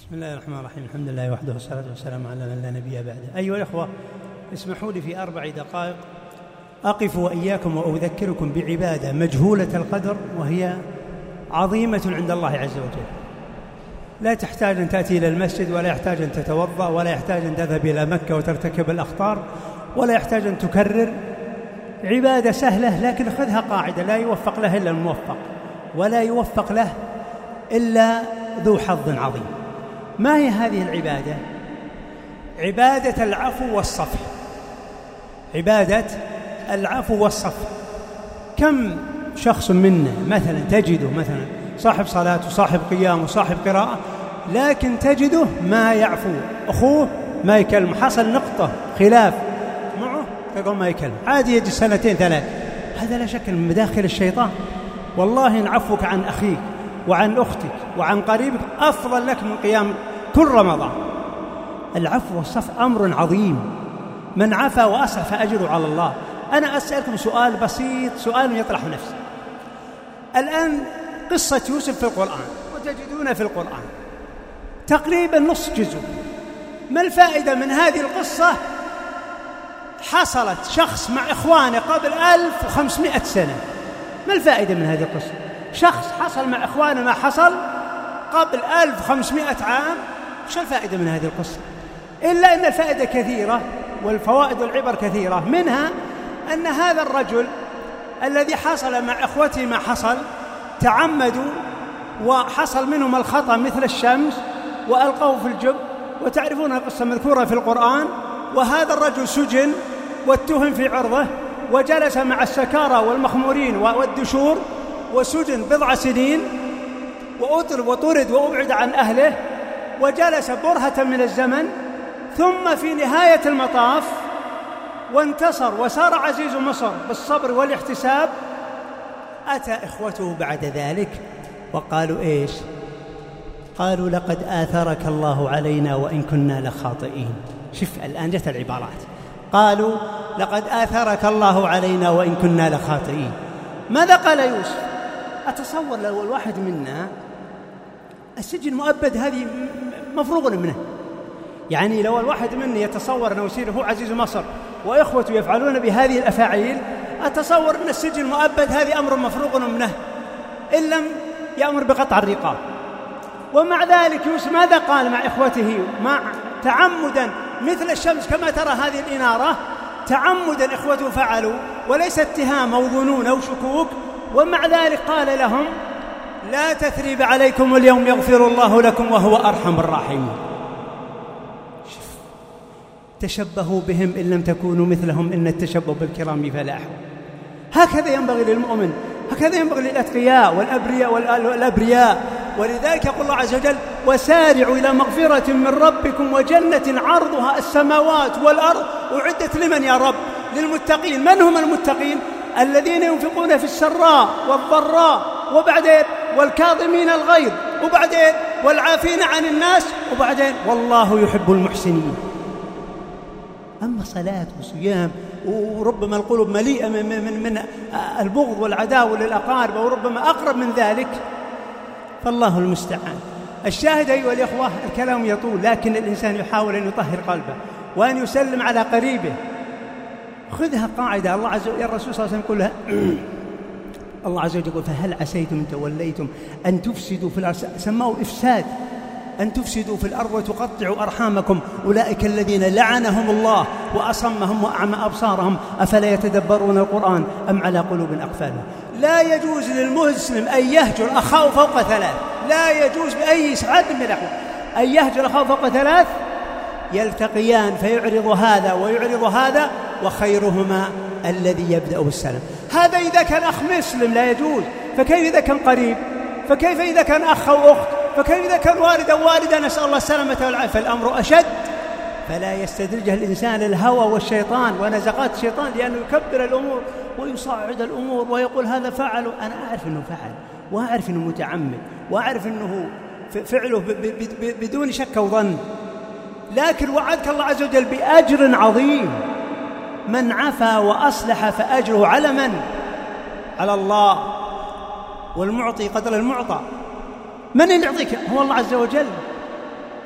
بسم الله الرحمن الرحيم. الحمد لله وحده والصلاة والسلام على من لا نبي بعده. أيها الأخوة، اسمحوا لي في 4 دقائق أقف وإياكم وأذكركم بعبادة مجهولة القدر وهي عظيمة عند الله عز وجل. لا تحتاج أن تأتي إلى المسجد، ولا يحتاج أن تتوضأ، ولا يحتاج أن تذهب إلى مكة وترتكب الأخطار، ولا يحتاج أن تكرر. عبادة سهلة، لكن خذها قاعدة: لا يوفق له إلا الموفق، ولا يوفق له إلا ذو حظ عظيم. ما هي هذه العبادة؟ عبادة العفو والصفح. عبادة العفو والصفح. كم شخص منا مثلا تجده مثلا صاحب صلاة وصاحب قيام وصاحب قراءة، لكن تجده ما يعفو أخوه، ما يكلم، حصل نقطة خلاف معه تقول ما يكلم، عادي يجي 2 3. هذا لا شك من مداخل الشيطان. والله إن عفوك عن أخيك وعن أختك وعن قريبك أفضل لك من قيام كل رمضان. العفو والصفح أمر عظيم. من عفا وأصلح فأجره على الله. أنا أسألكم سؤال بسيط، سؤال يطرح نفسه. الآن قصة يوسف في القرآن، وتجدون في القرآن تقريبا نص جزء. ما الفائدة من هذه القصة؟ حصلت شخص مع إخوانه قبل 1500 سنة. ما الفائدة من هذه القصة؟ شخص حصل مع إخوانه ما حصل قبل 1500 عام. وش الفائدة من هذه القصة؟ إلا أن الفائدة كثيرة، والفوائد والعبر كثيرة. منها أن هذا الرجل الذي حصل مع إخوته ما حصل تعمدوا وحصل منهم الخطأ مثل الشمس وألقوه في الجب، وتعرفون القصة مذكورة في القرآن. وهذا الرجل سجن واتهم في عرضه، وجلس مع السكارى والمخمورين والدشور، وسجن 10 سنين، وأطرد وطرد وأبعد عن أهله، وجلس برهة من الزمن. ثم في نهاية المطاف وانتصر وصار عزيز مصر بالصبر والاحتساب. أتى إخوته بعد ذلك وقالوا إيش؟ قالوا: لقد آثرك الله علينا وإن كنا لخاطئين. شوف الآن جت العبارات. قالوا: لقد آثرك الله علينا وإن كنا لخاطئين. ماذا قال يوسف؟ أتصور لو الواحد منا السجن مؤبد، هذه مفروغ منه. يعني لو الواحد منا يتصور أنه يصير هو عزيز مصر وإخوته يفعلون بهذه الأفاعيل، أتصور أن السجن مؤبد، هذه أمر مفروغ منه إن لم يأمر بقطع الرقاب. ومع ذلك يوسف ماذا قال مع إخوته؟ مع تعمدا مثل الشمس كما ترى هذه الإنارة، تعمدا إخوته فعلوا، وليس اتهام أو ظنون أو شكوك. ومع ذلك قال لهم: لا تثريب عليكم اليوم يغفر الله لكم وهو أرحم الراحمين. تشبهوا بهم إن لم تكونوا مثلهم إن التشبه بالكرام فلاح. هكذا ينبغي للمؤمن، هكذا ينبغي للأتقياء والأبرياء. ولذلك يقول الله عز وجل: وسارعوا إلى مغفرة من ربكم وجنة عرضها السماوات والأرض أعدت لمن يا رب؟ للمتقين. من هم المتقين؟ الذين ينفقون في السراء والضراء، وبعدين والكاظمين الغيظ، وبعدين والعافين عن الناس، وبعدين والله يحب المحسنين. أما صلاة وصيام وربما القلوب مليئة من البغض والعداوة للأقارب، وربما أقرب من ذلك، فالله المستعان. الشاهد أيها الإخوة، الكلام يطول، لكن الإنسان يحاول أن يطهر قلبه وأن يسلم على قريبه. خذها قاعدة. الله عز وجل، الرسول صلى الله عليه وسلم يقول الله عز وجل يقول: فهل عسيتم إن توليتم أن تفسدوا في الأرض. سموه إفساد، أن تفسدوا في الأرض وتقطعوا أرحامكم، أولئك الذين لعنهم الله وأصمهم وأعمى أبصارهم أفلا يتدبرون القرآن أم على قلوب أقفالها. لا يجوز للمسلم أن يهجر أخاه فوق 3. لا يجوز بأي حال من الأحوال أن يهجر أخاه فوق 3. يلتقيان فيعرض هذا ويعرض هذا، وخيرهما الذي يبدأ بالسلام. هذا إذا كان أخ مسلم لا يجوز، فكيف إذا كان قريب؟ فكيف إذا كان أخ أو أخت؟ فكيف إذا كان والد أو والدة؟ نسأل الله السلامة والعافية. فالأمر أشد. فلا يستدرجه الإنسان الهوى والشيطان ونزغات الشيطان، لأنه يكبر الأمور ويصعد الأمور ويقول هذا فعل. أنا أعرف أنه فعل، وأعرف أنه متعمد، وأعرف أنه فعله بدون شك وظن، لكن وعدك الله عز وجل بأجر عظيم. من عفا وأصلح فأجره على من؟ على الله. والمعطي قدر المعطى. من اللي يعطيك؟ هو الله عز وجل.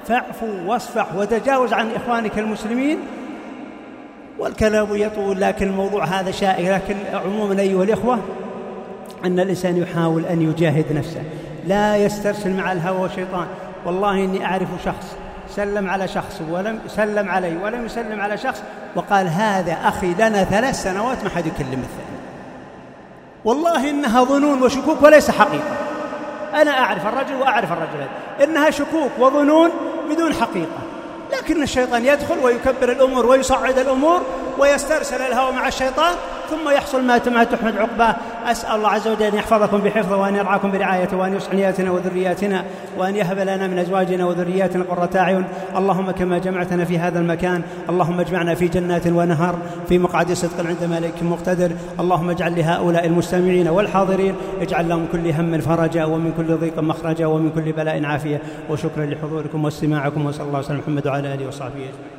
فاعفوا واصفح وتجاوز عن إخوانك المسلمين. والكلام يطول، لكن الموضوع هذا شائك. لكن عموما أيها الإخوة، أن الإنسان يحاول أن يجاهد نفسه، لا يسترسل مع الهوى والشيطان. والله إني أعرف شخص سلم على شخص ولم يسلم علي ولم يسلم على شخص، وقال هذا أخي لنا 3 سنوات ما حد يكلم الثاني. والله إنها ظنون وشكوك وليس حقيقة. أنا أعرف الرجل وأعرف الرجل، إنها شكوك وظنون بدون حقيقة. لكن الشيطان يدخل ويكبر الأمور ويصعد الأمور ويسترسل الهوى مع الشيطان، ثم يحصل ما تحمد عقباه. أسأل الله عز وجل أن يحفظكم بحفظه، وأن يرعاكم برعايته، وأن يصلح نياتنا وذرياتنا، وأن يهب لنا من أزواجنا وذرياتنا قرة أعين. اللهم كما جمعتنا في هذا المكان، اللهم اجمعنا في جنات ونهر في مقعد صدق عند ملك مقتدر. اللهم اجعل لهؤلاء المستمعين والحاضرين، اجعل لهم كل هم فرجا، ومن كل ضيق مخرجا، ومن كل بلاء عافية. وشكرا لحضوركم واستماعكم، وصلى الله وسلم محمد وعلى آله وصحبه أجمعين.